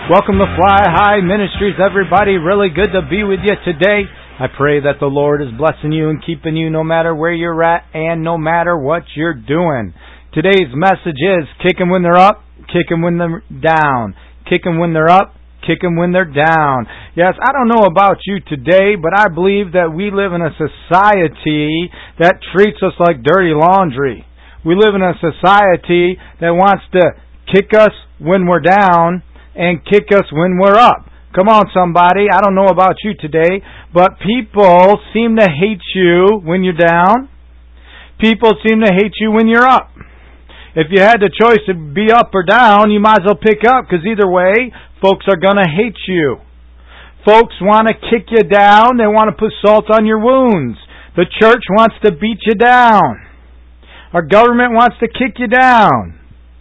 Welcome to Fly High Ministries, everybody. Really good to be with you today. I pray that the Lord is blessing you and keeping you no matter where you're at and no matter what you're doing. Today's message is kick them when they're up, kick them when they're down. Kick them when they're up, kick them when they're down. Yes, I don't know about you today, but I believe that we live in a society that treats us like dirty laundry. We live in a society that wants to kick us when we're down and kick us when we're up. Come on, somebody. I don't know about you today, but people seem to hate you when you're down. People seem to hate you when you're up. If you had the choice to be up or down, you might as well pick up, because either way, folks are going to hate you. Folks want to kick you down. They want to put salt on your wounds. The church wants to beat you down. Our government wants to kick you down.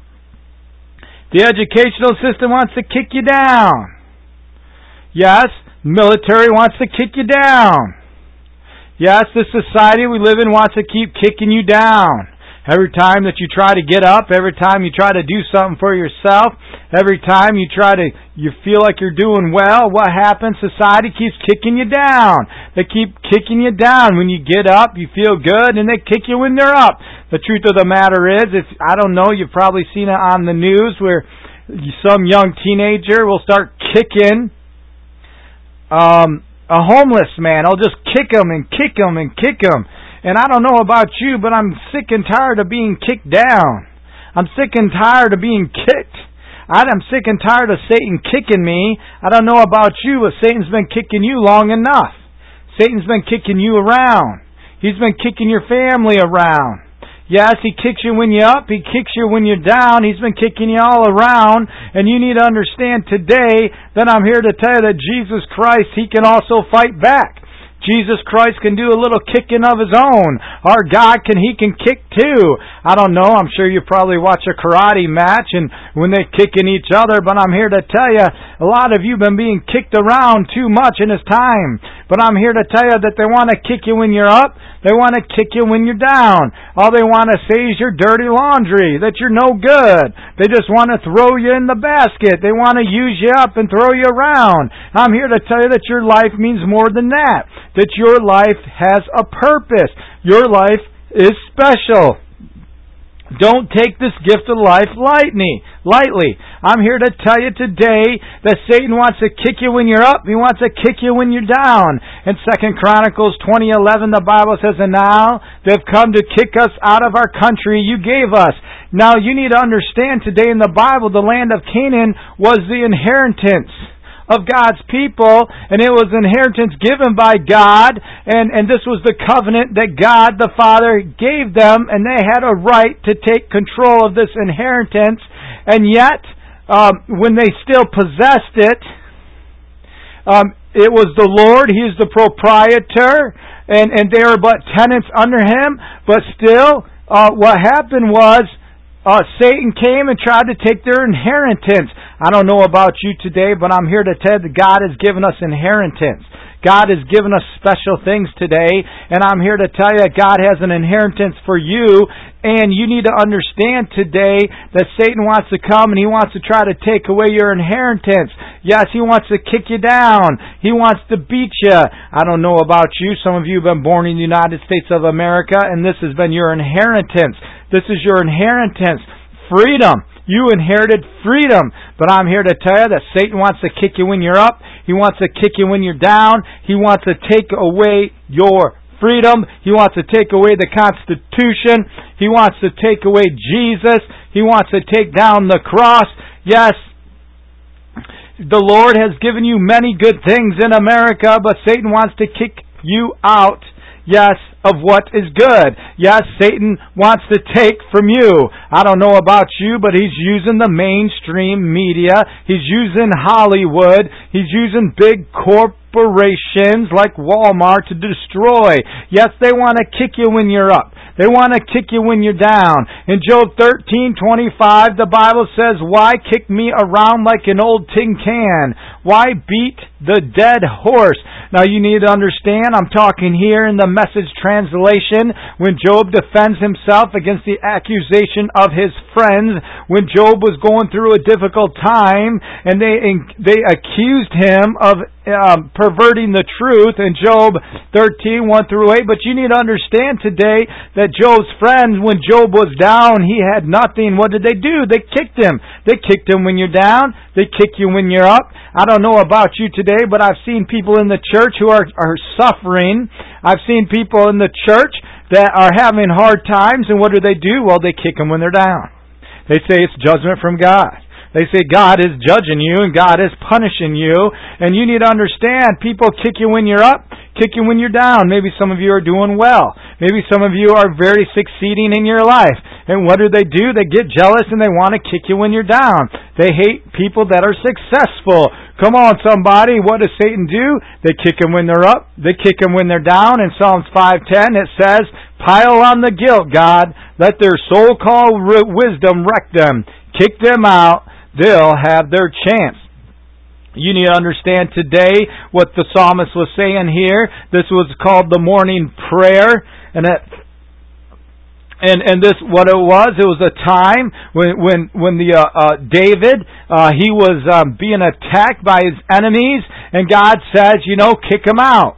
The educational system wants to kick you down. Yes, military wants to kick you down. Yes, the society we live in wants to keep kicking you down. Every time that you try to get up, every time you try to do something for yourself, every time you feel like you're doing well, what happens? Society keeps kicking you down. They keep kicking you down. When you get up, you feel good, and they kick you when they're up. The truth of the matter is, I don't know, you've probably seen it on the news where some young teenager will start kicking a homeless man. I'll just kick him and kick him and kick him. And I don't know about you, but I'm sick and tired of being kicked down. I'm sick and tired of being kicked. I'm sick and tired of Satan kicking me. I don't know about you, but Satan's been kicking you long enough. Satan's been kicking you around. He's been kicking your family around. Yes, he kicks you when you're up. He kicks you when you're down. He's been kicking you all around. And you need to understand today that I'm here to tell you that Jesus Christ, He can also fight back. Jesus Christ can do a little kicking of His own. Our God He can kick too. I don't know, I'm sure you probably watch a karate match and when they're kicking each other, but I'm here to tell you, a lot of you have been being kicked around too much in this time. But I'm here to tell you that they want to kick you when you're up, they want to kick you when you're down. All they want to say is you're dirty laundry, that you're no good. They just want to throw you in the basket. They want to use you up and throw you around. I'm here to tell you that your life means more than that. That your life has a purpose. Your life is special. Don't take this gift of life lightly. I'm here to tell you today that Satan wants to kick you when you're up. He wants to kick you when you're down. In 2 Chronicles 20:11, the Bible says, "And now they've come to kick us out of our country you gave us." Now you need to understand today in the Bible, the land of Canaan was the inheritance of God's people, and it was inheritance given by God, and this was the covenant that God the Father gave them, and they had a right to take control of this inheritance. And yet, when they still possessed it, it was the Lord, He is the proprietor, and they were but tenants under Him. But still, what happened was, Satan came and tried to take their inheritance. I don't know about you today, but I'm here to tell you that God has given us inheritance. God has given us special things today, and I'm here to tell you that God has an inheritance for you, and you need to understand today that Satan wants to come and he wants to try to take away your inheritance. Yes, he wants to kick you down. He wants to beat you. I don't know about you. Some of you have been born in the United States of America, and this has been your inheritance. This is your inheritance. Freedom. You inherited freedom. But I'm here to tell you that Satan wants to kick you when you're up. He wants to kick you when you're down. He wants to take away your freedom. He wants to take away the Constitution. He wants to take away Jesus. He wants to take down the cross. Yes, the Lord has given you many good things in America, but Satan wants to kick you out. Yes, of what is good. Yes, Satan wants to take from you. I don't know about you, but he's using the mainstream media. He's using Hollywood. He's using big corporations like Walmart to destroy. Yes, they want to kick you when you're up. They want to kick you when you're down. In Job 13:25, the Bible says, "Why kick me around like an old tin can? Why beat the dead horse. Now you need to understand, I'm talking here in the Message translation, when Job defends himself against the accusation of his friends, when Job was going through a difficult time, and they accused him of perverting the truth in Job 13:1-8. But you need to understand today that Job's friends, when Job was down, he had nothing. What did they do? They kicked him. They kicked him when you're down. They kick you when you're up. I don't know about you today, but I've seen people in the church who are suffering. I've seen people in the church that are having hard times, and what do? Well, they kick them when they're down. They say it's judgment from God. They say God is judging you and God is punishing you. And you need to understand, people kick you when you're up, kick you when you're down. Maybe some of you are doing well. Maybe some of you are very succeeding in your life. And what do? They get jealous and they want to kick you when you're down. They hate people that are successful. Come on, somebody. What does Satan do? They kick them when they're up. They kick them when they're down. In Psalms 5:10 it says, "Pile on the guilt, God. Let their so-called wisdom wreck them. Kick them out. They'll have their chance." You need to understand today what the psalmist was saying here. This was called the morning prayer, and this what it was a time when the David he was being attacked by his enemies, and God says, kick them out.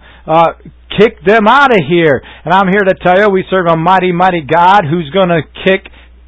Kick them out of here. And I'm here to tell you, we serve a mighty, mighty God who's going to kick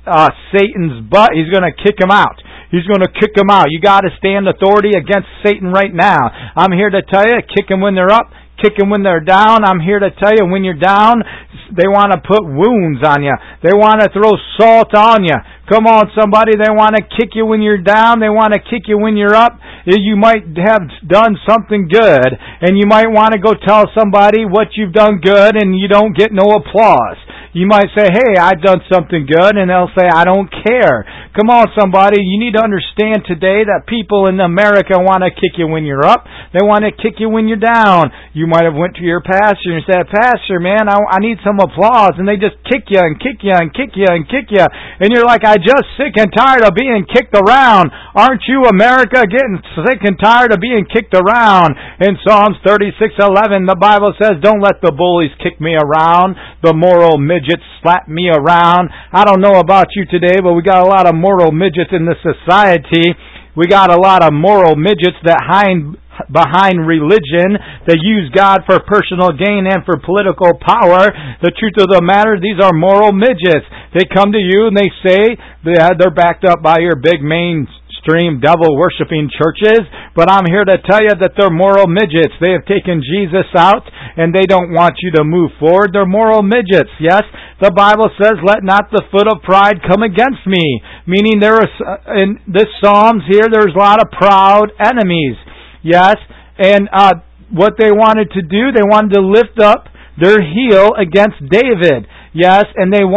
Satan's butt. He's going to kick him out. He's going to kick them out. You got to stand authority against Satan right now. I'm here to tell you, kick them when they're up, kick them when they're down. I'm here to tell you, when you're down, they want to put wounds on you. They want to throw salt on you. Come on, somebody. They want to kick you when you're down. They want to kick you when you're up. You might have done something good, and you might want to go tell somebody what you've done good, and you don't get no applause. You might say, "Hey, I've done something good," and they'll say, "I don't care." Come on, somebody. You need to understand today that people in America want to kick you when you're up. They want to kick you when you're down. You might have went to your pastor and said, "Pastor, man, I need some applause," and they just kick you and kick you and kick you and kick you, and you're like, "I'm just sick and tired of being kicked around." Aren't you, America, getting sick and tired of being kicked around? In Psalms 36:11, the Bible says, "Don't let the bullies kick me around. The moral midgets slap me around." I don't know about you today, but we got a lot of moral midgets in this society. We got a lot of moral midgets that hide behind religion. They use God for personal gain and for political power. The truth of the matter, these are moral midgets. They come to you and they say they're backed up by your big mainstream devil-worshipping churches, but I'm here to tell you that they're moral midgets. They have taken Jesus out, and they don't want you to move forward. They're moral midgets. Yes, the Bible says, "Let not the foot of pride come against me," meaning there is, in this Psalms here, there's a lot of proud enemies. Yes, and what they wanted to do, they wanted to lift up their heel against David. Yes, and they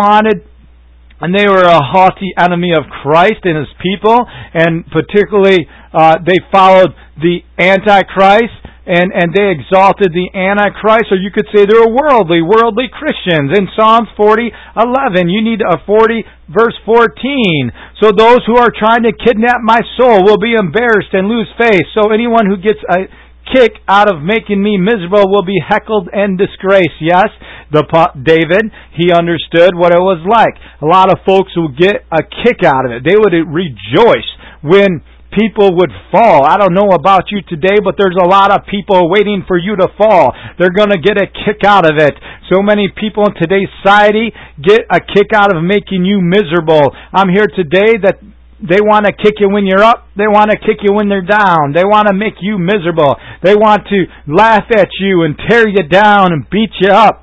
were a haughty enemy of Christ and His people, and particularly they followed the Antichrist, and they exalted the Antichrist, or you could say they were worldly Christians. In Psalms 40:11, you need 40 verse 14. "So those who are trying to kidnap my soul will be embarrassed and lose face. So anyone who gets a kick out of making me miserable will be heckled and disgraced." Yes, David, he understood what it was like. A lot of folks would get a kick out of it. They would rejoice when people would fall. I don't know about you today, but there's a lot of people waiting for you to fall. They're going to get a kick out of it. So many people in today's society get a kick out of making you miserable. I'm here today that they want to kick you when you're up. They want to kick you when they're down. They want to make you miserable. They want to laugh at you and tear you down and beat you up.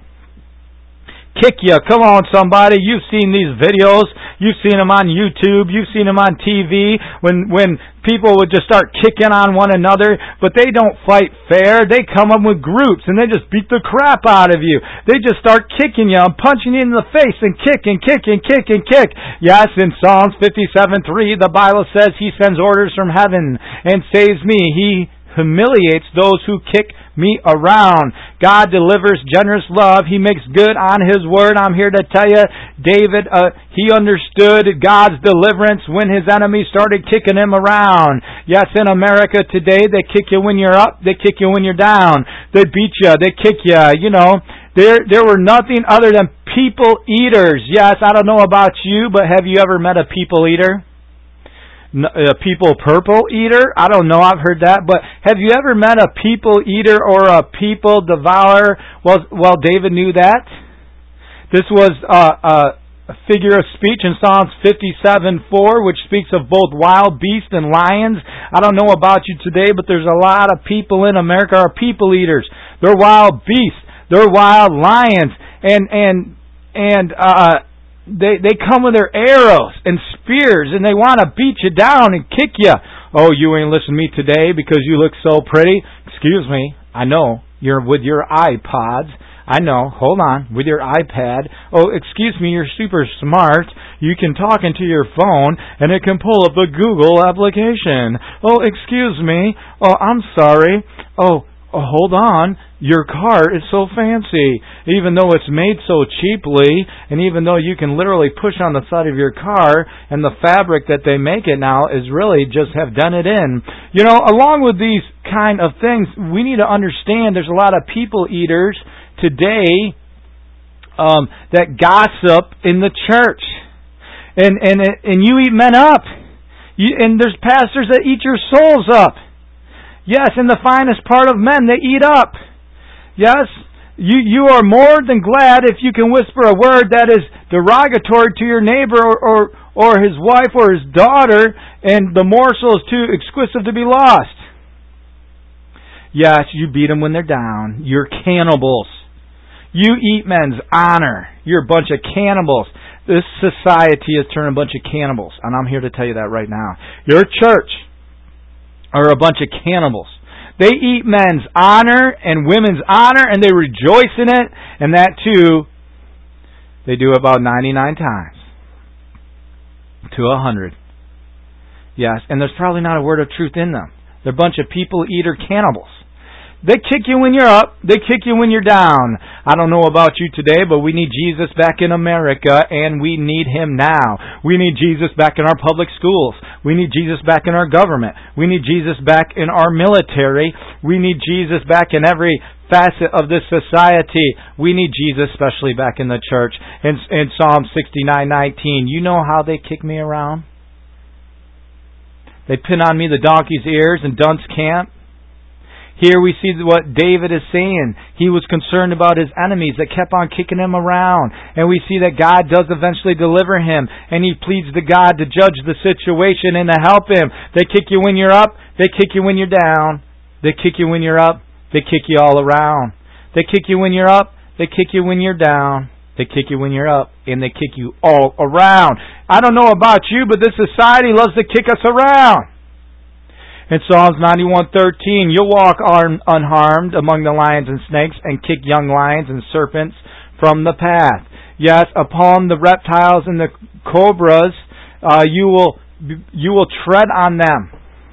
Kick you. Come on, somebody. You've seen these videos. You've seen them on YouTube. You've seen them on TV when people would just start kicking on one another. But they don't fight fair. They come up with groups and they just beat the crap out of you. They just start kicking you and punching you in the face and kick and kick and kick and kick. Yes, in Psalms 57:3, the Bible says He sends orders from heaven and saves me. He humiliates those who kick me around. God delivers generous love. He makes good on His word. I'm here to tell you, David, he understood God's deliverance when his enemies started kicking him around. Yes, in America today, they kick you when you're up, they kick you when you're down. They beat you, they kick you, There were nothing other than people eaters. Yes, I don't know about you, but have you ever met a people eater? A people purple eater? I don't know, I've heard that. But have you ever met a people eater or a people devourer? Well, David knew that. This was a figure of speech in Psalms 57:4, which speaks of both wild beasts and lions. I don't know about you today, but there's a lot of people in America are people eaters. They're wild beasts. They're wild lions, and they come with their arrows and spears, and they want to beat you down and kick you. Oh, you ain't listening to me today because you look so pretty. Excuse me, I know you're with your iPods. I know. Hold on, with your iPad. Oh, excuse me, you're super smart. You can talk into your phone, and it can pull up the Google application. Oh, excuse me. Oh, I'm sorry. Oh, hold on. Your car is so fancy. Even though it's made so cheaply, and even though you can literally push on the side of your car, and the fabric that they make it now is really just have done it in. Along with these kind of things, we need to understand there's a lot of people eaters today that gossip in the church. And you eat men up. And there's pastors that eat your souls up. Yes, and the finest part of men, they eat up. Yes, you are more than glad if you can whisper a word that is derogatory to your neighbor or his wife or his daughter, and the morsel is too exquisite to be lost. Yes, you beat them when they're down. You're cannibals. You eat men's honor. You're a bunch of cannibals. This society has turned a bunch of cannibals, and I'm here to tell you that right now. Your church are a bunch of cannibals. They eat men's honor and women's honor, and they rejoice in it, and that too, they do about 99 times to 100. Yes, and there's probably not a word of truth in them. They're a bunch of people eater cannibals. They kick you when you're up. They kick you when you're down. I don't know about you today, but we need Jesus back in America, and we need Him now. We need Jesus back in our public schools. We need Jesus back in our government. We need Jesus back in our military. We need Jesus back in every facet of this society. We need Jesus especially back in the church. In Psalm 69:19, you know how they kick me around? They pin on me the donkey's ears in dunce camp. Here we see what David is saying. He was concerned about his enemies that kept on kicking him around. And we see that God does eventually deliver him. And he pleads to God to judge the situation and to help him. They kick you when you're up. They kick you when you're down. They kick you when you're up. They kick you all around. They kick you when you're up. They kick you when you're down. They kick you when you're up. And they kick you all around. I don't know about you, but this society loves to kick us around. In Psalms 91:13, you'll walk unharmed among the lions and snakes and kick young lions and serpents from the path. Yes, upon the reptiles and the cobras, you will tread on them.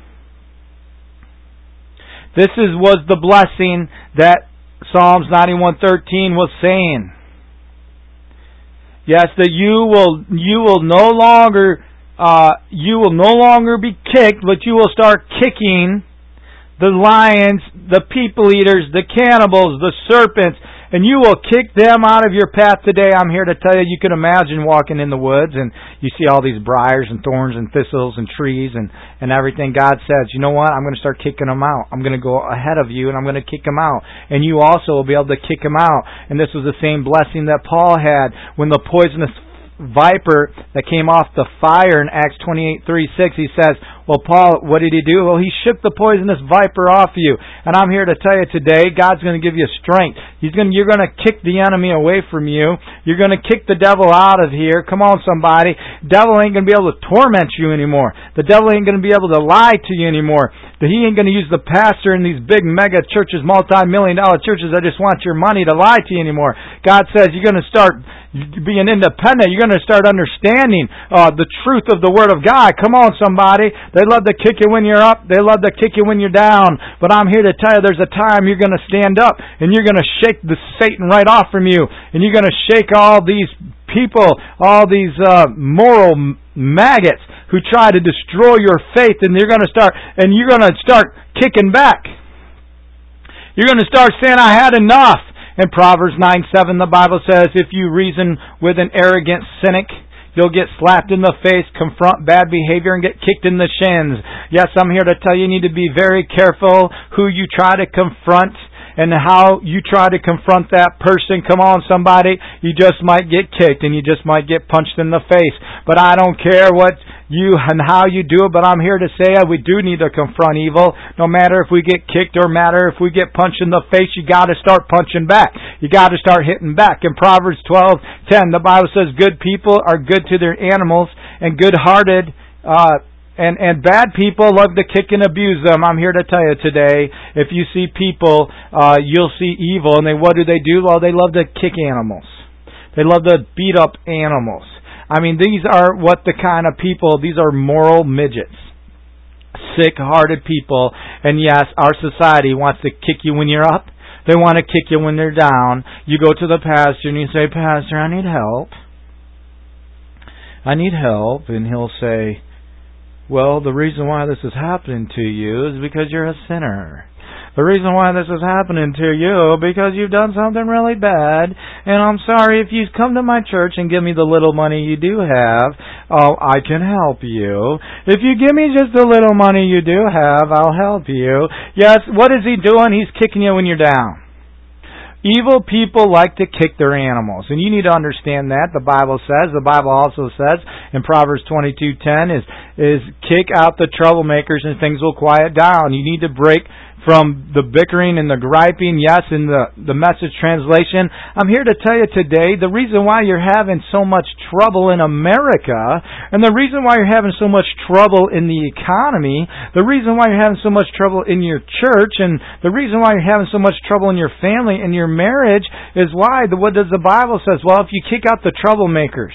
This was the blessing that Psalms 91:13 was saying. Yes, that you will no longer be kicked, but you will start kicking the lions, the people eaters, the cannibals, the serpents, and you will kick them out of your path today. I'm here to tell you, you can imagine walking in the woods and you see all these briars and thorns and thistles and trees and everything. God says, you know what? I'm going to start kicking them out. I'm going to go ahead of you and I'm going to kick them out. And you also will be able to kick them out. And this was the same blessing that Paul had when the poisonous viper that came off the fire in Acts 28:36. He says, well, Paul, what did he do? Well, he shook the poisonous viper off you. And I'm here to tell you today, God's going to give you strength. You're going to kick the enemy away from you. You're going to kick the devil out of here. Come on, somebody. Devil ain't going to be able to torment you anymore. The devil ain't going to be able to lie to you anymore. He ain't going to use the pastor in these big mega churches, multi-million-dollar churches that just want your money to lie to you anymore. God says you're going to start being independent. You're going to start understanding the truth of the Word of God. Come on, somebody. They love to kick you when you're up. They love to kick you when you're down. But I'm here to tell you there's a time you're going to stand up and you're going to shake the Satan right off from you. And you're going to shake all these people, all these moral maggots who try to destroy your faith, and you're going to start kicking back. You're going to start saying, I had enough. In Proverbs 9:7, the Bible says, if you reason with an arrogant cynic, you'll get slapped in the face, confront bad behavior, and get kicked in the shins. Yes, I'm here to tell you, you need to be very careful who you try to confront and how you try to confront that person. Come on, somebody. You just might get kicked and you just might get punched in the face. But I don't care what you and how you do it, but I'm here to say we do need to confront evil. No matter if we get kicked or matter if we get punched in the face, you got to start punching back. You got to start hitting back. In Proverbs 12:10, the Bible says, good people are good to their animals, and good-hearted and bad people love to kick and abuse them. I'm here to tell you today, if you see people, you'll see evil, and what do? Well, they love to kick animals. They love to beat up animals. I mean, these are what the kind of people, these are moral midgets. Sick-hearted people. And yes, our society wants to kick you when you're up. They want to kick you when they're down. You go to the pastor and you say, Pastor, I need help. I need help. And he'll say, well, the reason why this is happening to you is because you're a sinner. The reason why this is happening to you because you've done something really bad. And I'm sorry, if you come to my church and give me the little money you do have, I can help you. If you give me just the little money you do have, I'll help you. Yes, what is he doing? He's kicking you when you're down. Evil people like to kick their animals, and you need to understand that. The Bible says. The Bible also says in Proverbs 22:10 is kick out the troublemakers and things will quiet down. You need to break from the bickering and the griping. Yes, in the Message translation, I'm here to tell you today the reason why you're having so much trouble in America, and the reason why you're having so much trouble in the economy, the reason why you're having so much trouble in your church, and the reason why you're having so much trouble in your family and your marriage is why. What does the Bible says? Well, if you kick out the troublemakers,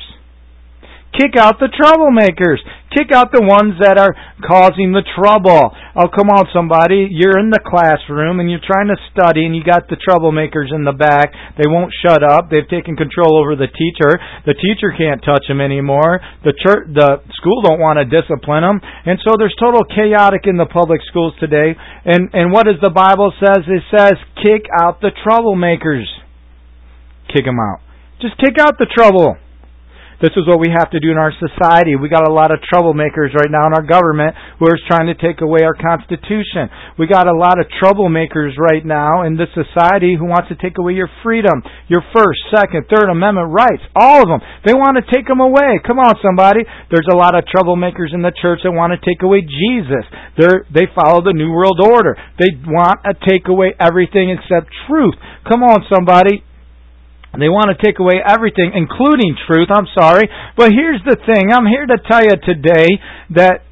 kick out the troublemakers. Kick out the ones that are causing the trouble. Oh, come on, somebody. You're in the classroom and you're trying to study and you got the troublemakers in the back. They won't shut up. They've taken control over the teacher. The teacher can't touch them anymore. The school don't want to discipline them. And so there's total chaotic in the public schools today. And what does the Bible says? It says, kick out the troublemakers. Kick them out. Just kick out the trouble. This is what we have to do in our society. We got a lot of troublemakers right now in our government who are trying to take away our Constitution. We got a lot of troublemakers right now in this society who wants to take away your freedom, your First, Second, Third Amendment rights, all of them. They want to take them away. Come on, somebody. There's a lot of troublemakers in the church that want to take away Jesus. They follow the New World Order. They want to take away everything except truth. Come on, somebody. They want to take away everything, including truth. I'm sorry. But here's the thing. I'm here to tell you today that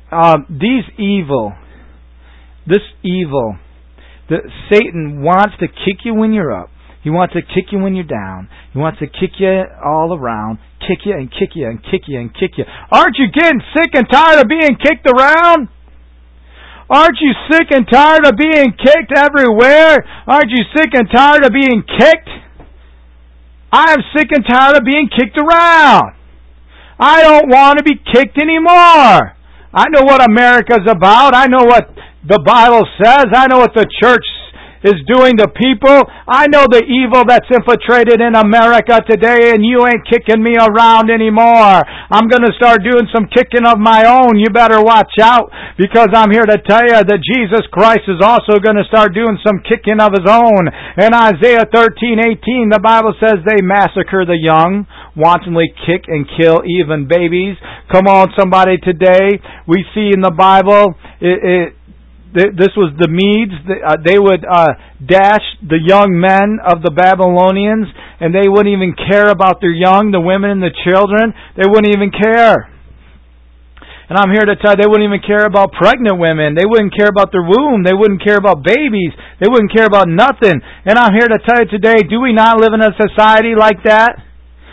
that Satan wants to kick you when you're up. He wants to kick you when you're down. He wants to kick you all around. Kick you and kick you and kick you and kick you. Aren't you getting sick and tired of being kicked around? Aren't you sick and tired of being kicked everywhere? Aren't you sick and tired of being kicked? I am sick and tired of being kicked around. I don't want to be kicked anymore. I know what America's about. I know what the Bible says. I know what the church is doing to people. I know the evil that's infiltrated in America today, and you ain't kicking me around anymore. I'm going to start doing some kicking of my own. You better watch out, because I'm here to tell you that Jesus Christ is also going to start doing some kicking of His own. In Isaiah 13:18, the Bible says they massacre the young, wantonly kick and kill even babies. Come on, somebody, today. We see in the Bible, this was the Medes. They would dash the young men of the Babylonians, and they wouldn't even care about their young, the women and the children. They wouldn't even care. And I'm here to tell you, they wouldn't even care about pregnant women. They wouldn't care about their womb. They wouldn't care about babies. They wouldn't care about nothing. And I'm here to tell you today, do we not live in a society like that?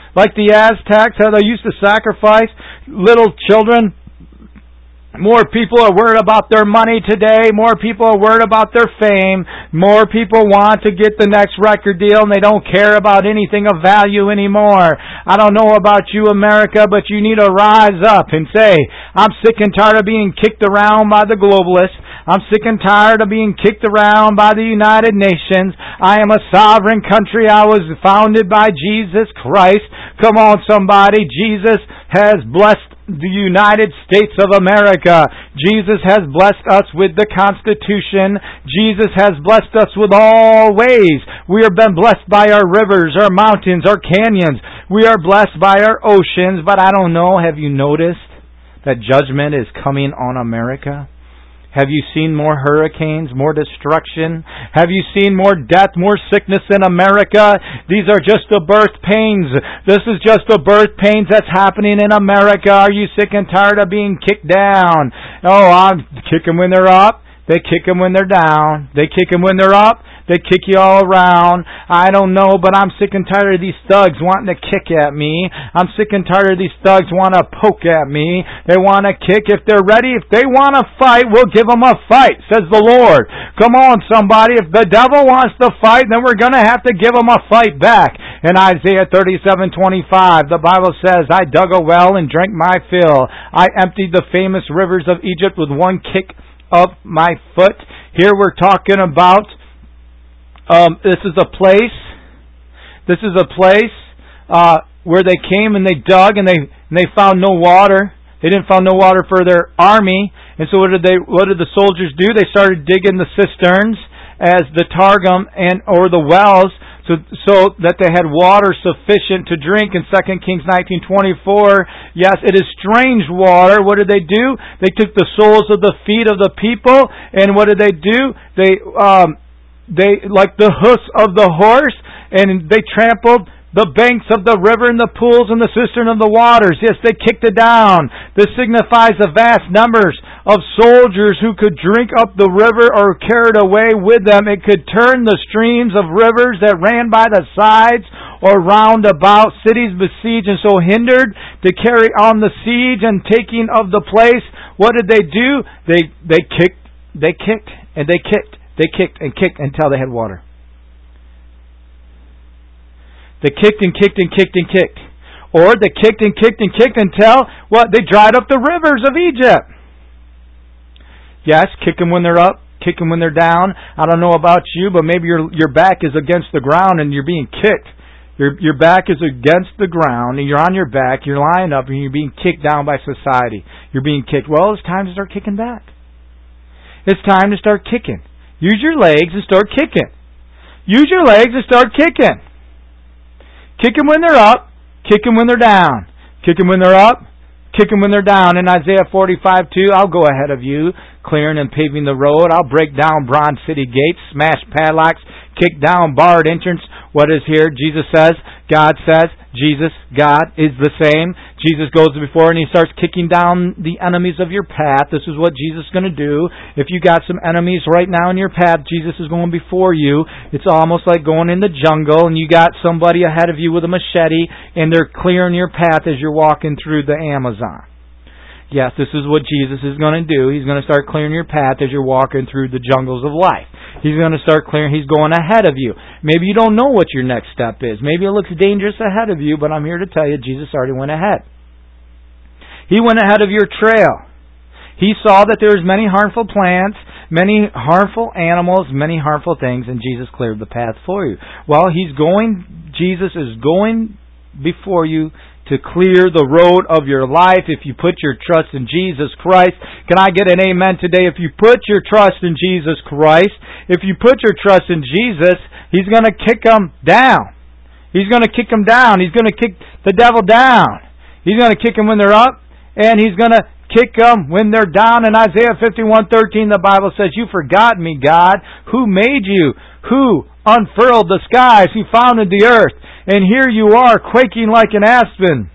Like the Aztecs, how they used to sacrifice little children. More people are worried about their money today. More people are worried about their fame. More people want to get the next record deal, and they don't care about anything of value anymore. I don't know about you, America, but you need to rise up and say, I'm sick and tired of being kicked around by the globalists. I'm sick and tired of being kicked around by the United Nations. I am a sovereign country. I was founded by Jesus Christ. Come on, somebody. Jesus has blessed the United States of America. Jesus has blessed us with the Constitution. Jesus has blessed us with all ways. We have been blessed by our rivers, our mountains, our canyons. We are blessed by our oceans. But I don't know, have you noticed that judgment is coming on America? Have you seen more hurricanes, more destruction? Have you seen more death, more sickness in America? These are just the birth pains. This is just the birth pains that's happening in America. Are you sick and tired of being kicked down? Oh, I'm kick them when they're up. They kick them when they're down. They kick them when they're up. They kick you all around. I don't know, but I'm sick and tired of these thugs wanting to kick at me. I'm sick and tired of these thugs wanting to poke at me. They want to kick. If they're ready, if they want to fight, we'll give them a fight, says the Lord. Come on, somebody. If the devil wants to fight, then we're going to have to give him a fight back. In Isaiah 37:25, the Bible says, I dug a well and drank my fill. I emptied the famous rivers of Egypt with one kick of my foot. Here we're talking about this is a place where they came and they dug and they found no water. They didn't find no water for their army. And so what did the soldiers do? They started digging the cisterns as the Targum or the wells so that they had water sufficient to drink. In 2 Kings 19:24, yes, it is strange water. What did they do? They took the soles of the feet of the people, and what did they do? They like the hoofs of the horse, and they trampled the banks of the river and the pools and the cistern of the waters. Yes, they kicked it down. This signifies the vast numbers of soldiers who could drink up the river or carried away with them. It could turn the streams of rivers that ran by the sides or round about. Cities besieged and so hindered to carry on the siege and taking of the place. What did they do? They kicked and they kicked. They kicked and kicked until they had water. They kicked and kicked and kicked and kicked. Or they kicked and kicked and kicked until, they dried up the rivers of Egypt. Yes, kick them when they're up, kick them when they're down. I don't know about you, but maybe your back is against the ground and you're being kicked. Your back is against the ground and you're on your back, you're lying up and you're being kicked down by society. You're being kicked. Well, it's time to start kicking back. It's time to start kicking. Use your legs and start kicking. Use your legs and start kicking. Kick them when they're up. Kick them when they're down. Kick them when they're up. Kick them when they're down. In Isaiah 45:2, I'll go ahead of you, clearing and paving the road. I'll break down bronze city gates, smash padlocks, kick down barred entrance. What is here? Jesus says, God says, Jesus, God is the same. Jesus goes before and He starts kicking down the enemies of your path. This is what Jesus is going to do. If you got some enemies right now in your path, Jesus is going before you. It's almost like going in the jungle and you got somebody ahead of you with a machete and they're clearing your path as you're walking through the Amazon. Yes, this is what Jesus is going to do. He's going to start clearing your path as you're walking through the jungles of life. He's going to start clearing. He's going ahead of you. Maybe you don't know what your next step is. Maybe it looks dangerous ahead of you, but I'm here to tell you Jesus already went ahead. He went ahead of your trail. He saw that there was many harmful plants, many harmful animals, many harmful things, and Jesus cleared the path for you. Well, Jesus is going before you to clear the road of your life if you put your trust in Jesus Christ. Can I get an amen today? If you put your trust in Jesus Christ, if you put your trust in Jesus, He's going to kick them down. He's going to kick them down. He's going to kick the devil down. He's going to kick them when they're up, and He's going to kick them when they're down. In Isaiah 51:13, the Bible says, You forgot me, God. Who made you? Who unfurled the skies? Who founded the earth? And here you are, quaking like an aspen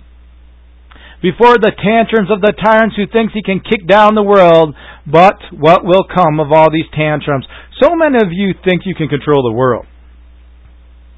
before the tantrums of the tyrants who thinks he can kick down the world. But what will come of all these tantrums? So many of you think you can control the world.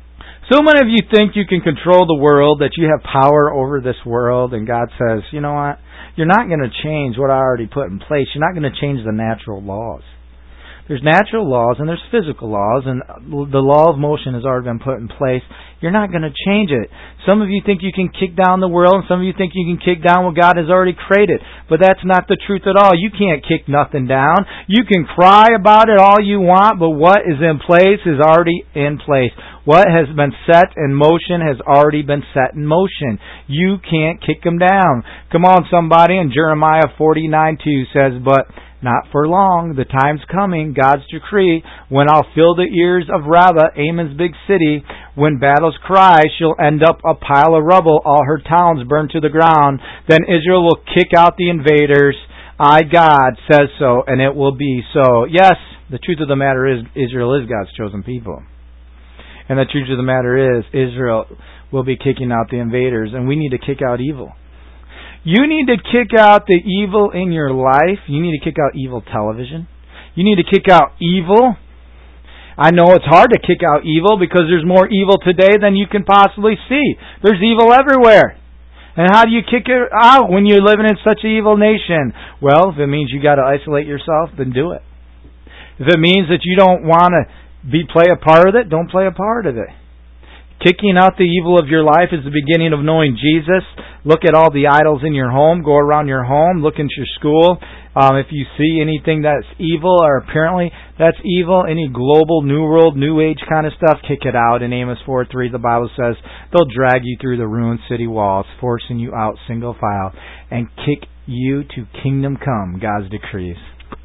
So many of you think you can control the world, that you have power over this world, and God says, you know what? You're not going to change what I already put in place. You're not going to change the natural laws. There's natural laws and there's physical laws, and the law of motion has already been put in place. You're not going to change it. Some of you think you can kick down the world, and some of you think you can kick down what God has already created. But that's not the truth at all. You can't kick nothing down. You can cry about it all you want, but what is in place is already in place. What has been set in motion has already been set in motion. You can't kick them down. Come on, somebody. And Jeremiah 49:2 says, but not for long, the time's coming, God's decree, when I'll fill the ears of Rabbah, Ammon's big city. When battles cry, she'll end up a pile of rubble, all her towns burned to the ground. Then Israel will kick out the invaders. I, God, says so, and it will be so. Yes, the truth of the matter is, Israel is God's chosen people. And the truth of the matter is, Israel will be kicking out the invaders, and we need to kick out evil. You need to kick out the evil in your life. You need to kick out evil television. You need to kick out evil. I know it's hard to kick out evil because there's more evil today than you can possibly see. There's evil everywhere. And how do you kick it out when you're living in such an evil nation? Well, if it means you got to isolate yourself, then do it. If it means that you don't want to play a part of it, don't play a part of it. Kicking out the evil of your life is the beginning of knowing Jesus. Look at all the idols in your home. Go around your home. Look into your school. If you see anything that's evil, or apparently that's evil, any global, new world, new age kind of stuff, kick it out. In Amos 4:3, the Bible says, they'll drag you through the ruined city walls, forcing you out single file, and kick you to kingdom come, God's decrees.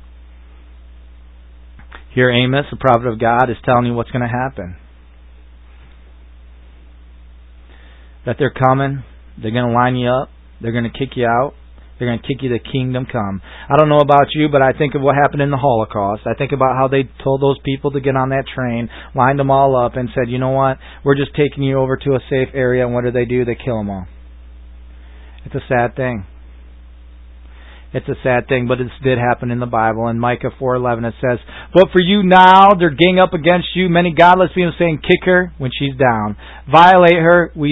Here Amos, the prophet of God, is telling you what's going to happen. That they're coming, they're going to line you up, they're going to kick you out, they're going to kick you to kingdom come. I don't know about you, but I think of what happened in the Holocaust. I think about how they told those people to get on that train, lined them all up, and said, you know what, we're just taking you over to a safe area, and what do? They kill them all. It's a sad thing. It's a sad thing, but this did happen in the Bible. In Micah 4:11 it says, but for you now, they're gang up against you, many godless people saying, kick her when she's down. Violate her. We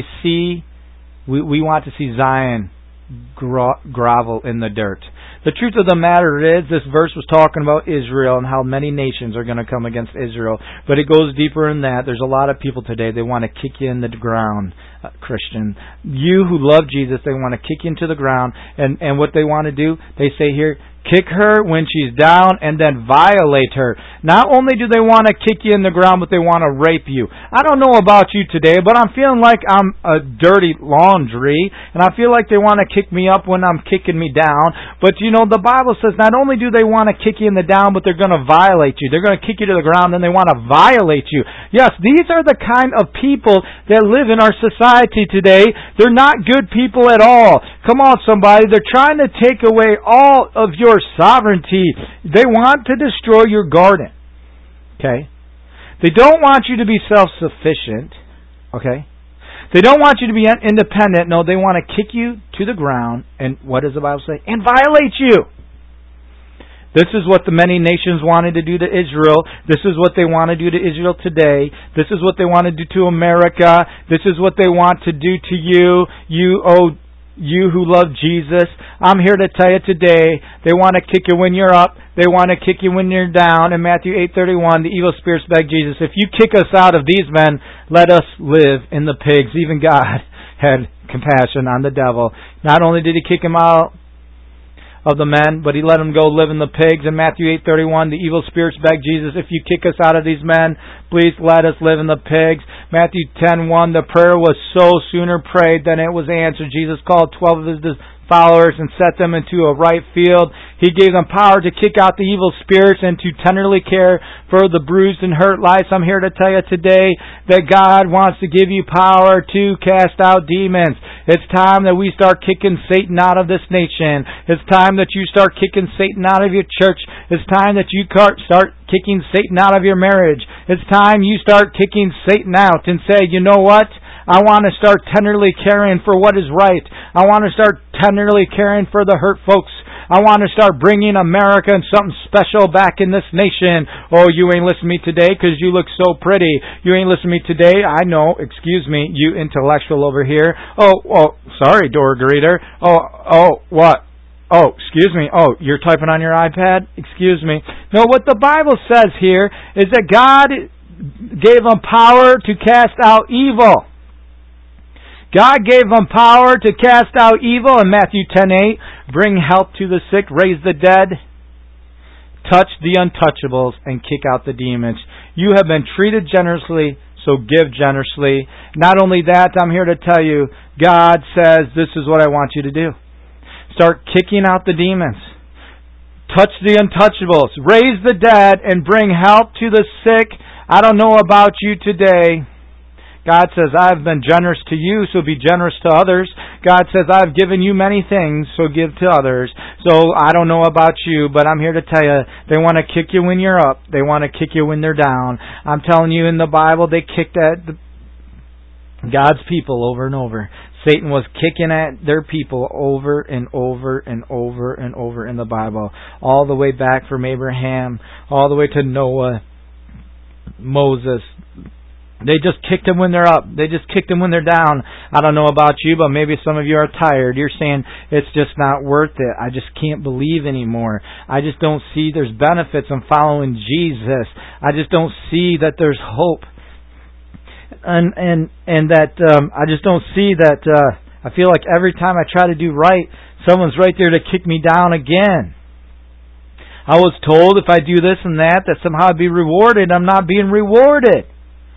want to see Zion grovel in the dirt. The truth of the matter is, this verse was talking about Israel and how many nations are going to come against Israel. But it goes deeper than that. There's a lot of people today, they want to kick you in the ground, Christian. You who love Jesus, they want to kick you into the ground. And what they want to do, they say here, kick her when she's down and then violate her. Not only do they want to kick you in the ground, but they want to rape you. I don't know about you today, but I'm feeling like I'm a dirty laundry, and I feel like they want to kick me up when I'm kicking me down. But you know, the Bible says not only do they want to kick you in the down, but they're going to violate you. They're going to kick you to the ground, and they want to violate you. Yes, these are the kind of people that live in our society today. They're not good people at all. Come on, somebody. They're trying to take away all of your sovereignty. They want to destroy your garden. Okay? They don't want you to be self-sufficient. Okay? They don't want you to be independent. No, they want to kick you to the ground, and what does the Bible say? And violate you. This is what the many nations wanted to do to Israel. This is what they want to do to Israel today. This is what they want to do to America. This is what they want to do to you. You who love Jesus, I'm here to tell you today, they want to kick you when you're up. They want to kick you when you're down. In Matthew 8:31, the evil spirits begged Jesus, if you kick us out of these men, let us live in the pigs. Even God had compassion on the devil. Not only did he kick him out of the men, but he let them go live in the pigs. In Matthew 8:31, the evil spirits begged Jesus, if you kick us out of these men, please let us live in the pigs. Matthew 10:1, the prayer was so sooner prayed than it was answered. Jesus called 12 of his followers and set them into a right field. He gave them power to kick out the evil spirits and to tenderly care for the bruised and hurt lives. I'm here to tell you today that God wants to give you power to cast out demons. It's time that we start kicking Satan out of this nation. It's time that you start kicking Satan out of your church. It's time that you start kicking Satan out of your marriage. It's time you start kicking Satan out and say, you know what? I want to start tenderly caring for what is right. I want to start tenderly caring for the hurt folks. I want to start bringing America and something special back in this nation. Oh, you ain't listening to me today because you look so pretty. You ain't listening to me today. I know. Excuse me, you intellectual over here. Oh, sorry, door greeter. Oh, what? Oh, excuse me. Oh, you're typing on your iPad? Excuse me. No, what the Bible says here is that God gave them power to cast out evil. God gave them power to cast out evil in Matthew 10:8. Bring health to the sick, raise the dead, touch the untouchables, and kick out the demons. You have been treated generously, so give generously. Not only that, I'm here to tell you, God says, this is what I want you to do. Start kicking out the demons. Touch the untouchables. Raise the dead and bring help to the sick. I don't know about you today. God says, I've been generous to you, so be generous to others. God says, I've given you many things, so give to others. So I don't know about you, but I'm here to tell you, they want to kick you when you're up. They want to kick you when they're down. I'm telling you, in the Bible, they kicked at God's people over and over. Satan was kicking at their people over and over and over and over in the Bible. All the way back from Abraham, all the way to Noah, Moses. They just kicked them when they're up. They just kicked them when they're down. I don't know about you, but maybe some of you are tired. You're saying, it's just not worth it. I just can't believe anymore. I just don't see there's benefits in following Jesus. I just don't see that there's hope. And that I just don't see that. I feel like every time I try to do right, someone's right there to kick me down again. I was told if I do this and that somehow I'd be rewarded. I'm not being rewarded.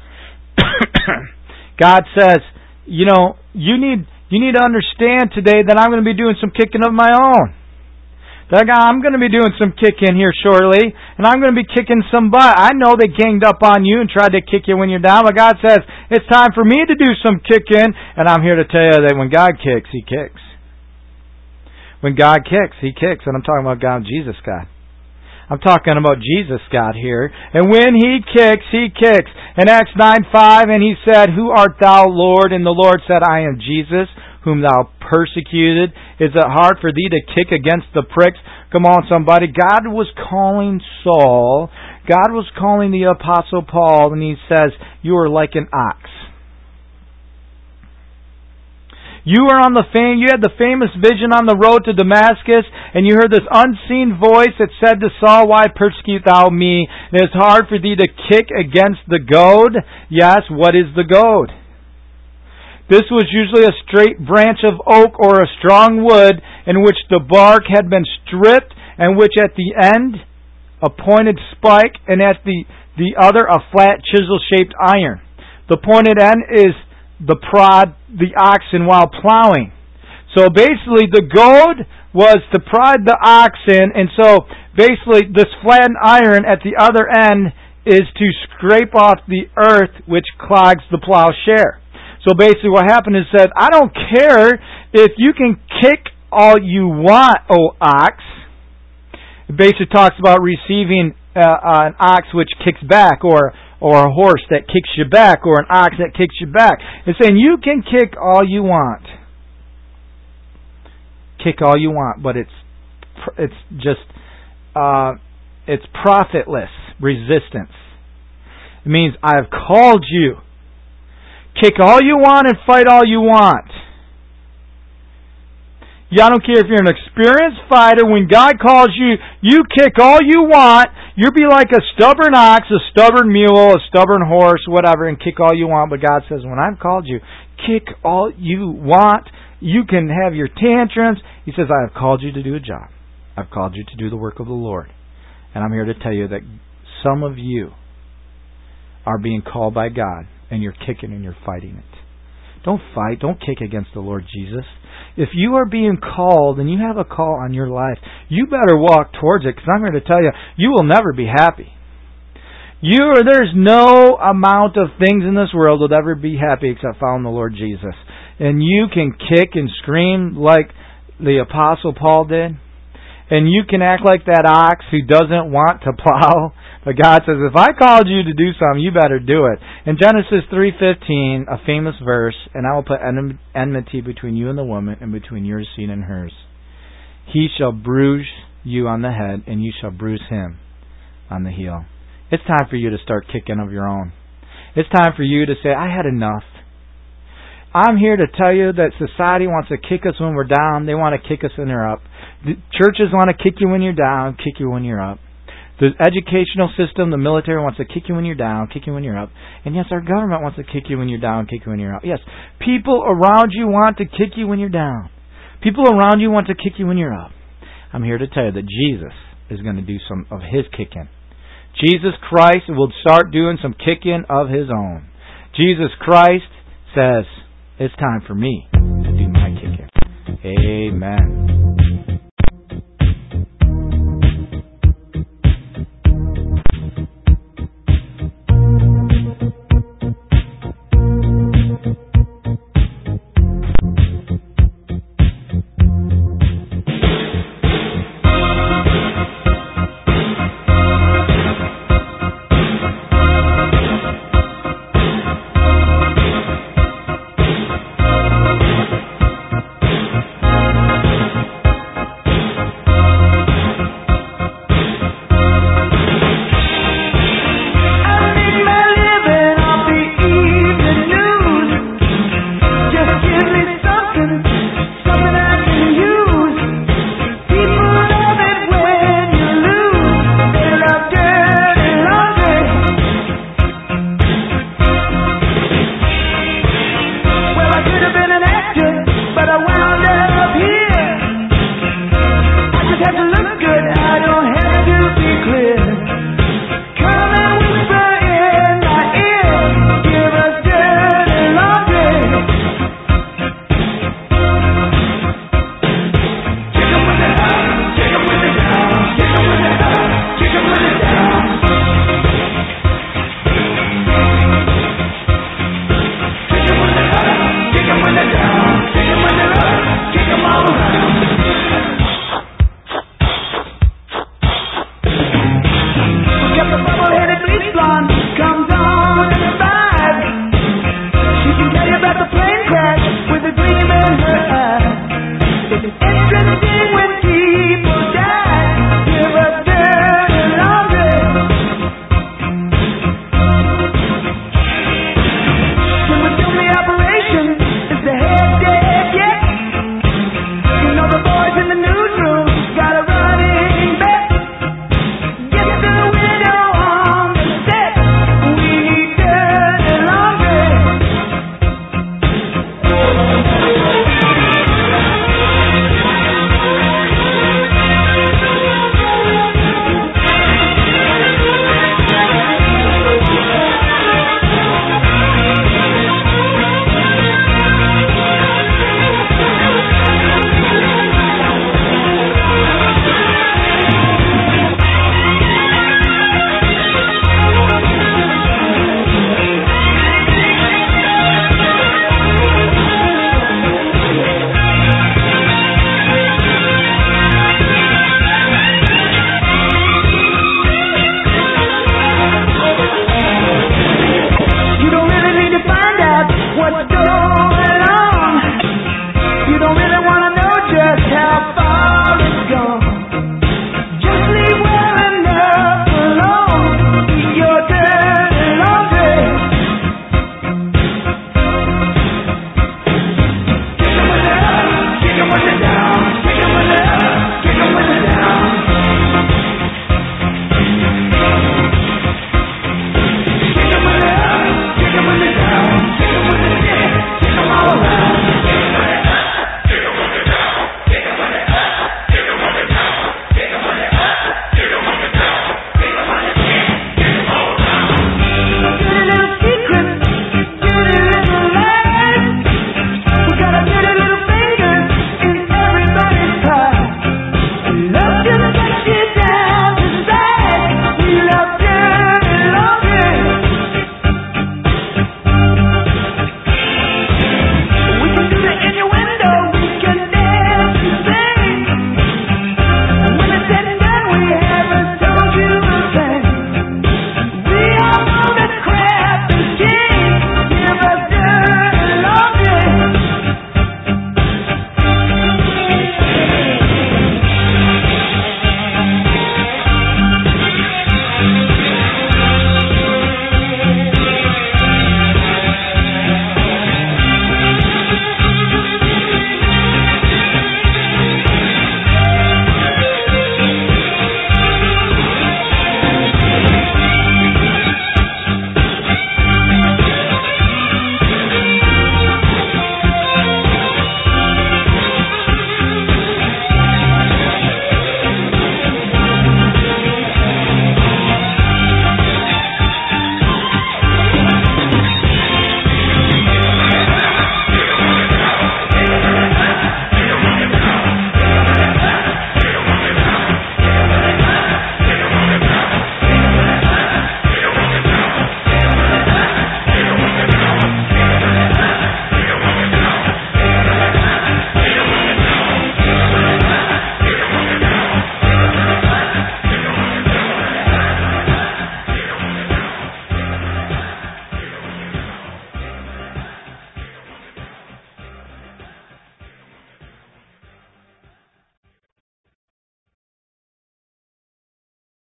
God says, you need to understand today that I'm going to be doing some kicking of my own. That I'm going to be doing some kicking here shortly, and I'm going to be kicking some butt. I know they ganged up on you and tried to kick you when you're down, but God says, it's time for me to do some kicking, and I'm here to tell you that when God kicks, He kicks. When God kicks, He kicks, and I'm talking about God, Jesus, God. I'm talking about Jesus, God, here. And when He kicks, He kicks. In Acts 9:5, and He said, Who art thou, Lord? And the Lord said, I am Jesus, whom thou persecuted. Is it hard for thee to kick against the pricks? Come on, somebody. God was calling Saul. God was calling the Apostle Paul, and He says, you are like an ox. You had the famous vision on the road to Damascus, and you heard this unseen voice that said to Saul, why persecute thou me? And it's hard for thee to kick against the goad. Yes, what is the goad? This was usually a straight branch of oak or a strong wood in which the bark had been stripped, and which at the end a pointed spike, and at the other a flat chisel-shaped iron. The pointed end is the prod the oxen while plowing. So basically the goad was to prod the oxen, and so basically this flattened iron at the other end is to scrape off the earth which clogs the plowshare. So basically what happened is that I don't care if you can kick all you want, O ox. It basically talks about receiving an ox which kicks back, or a horse that kicks you back, or an ox that kicks you back. It's saying you can kick all you want. Kick all you want, but it's just it's profitless resistance. It means I have called you. Kick all you want and fight all you want. Yeah, I don't care if you're an experienced fighter. When God calls you, you kick all you want. You'll be like a stubborn ox, a stubborn mule, a stubborn horse, whatever, and kick all you want. But God says, when I've called you, kick all you want. You can have your tantrums. He says, I have called you to do a job. I've called you to do the work of the Lord. And I'm here to tell you that some of you are being called by God, and you're kicking and you're fighting it. Don't fight. Don't kick against the Lord Jesus. If you are being called and you have a call on your life, you better walk towards it, because I'm here to tell you, you will never be happy. There's no amount of things in this world that will ever be happy except following the Lord Jesus. And you can kick and scream like the Apostle Paul did. And you can act like that ox who doesn't want to plow. But God says, if I called you to do something, you better do it. In Genesis 3:15, a famous verse, and I will put enmity between you and the woman, and between your seed and hers. He shall bruise you on the head, and you shall bruise him on the heel. It's time for you to start kicking of your own. It's time for you to say, I had enough. I'm here to tell you that society wants to kick us when we're down. They want to kick us when they're up. The churches want to kick you when you're down, kick you when you're up. The educational system, the military wants to kick you when you're down, kick you when you're up. And yes, our government wants to kick you when you're down, kick you when you're up. Yes, people around you want to kick you when you're down. People around you want to kick you when you're up. I'm here to tell you that Jesus is going to do some of His kicking. Jesus Christ will start doing some kicking of His own. Jesus Christ says, it's time for me to do my kicking. Amen.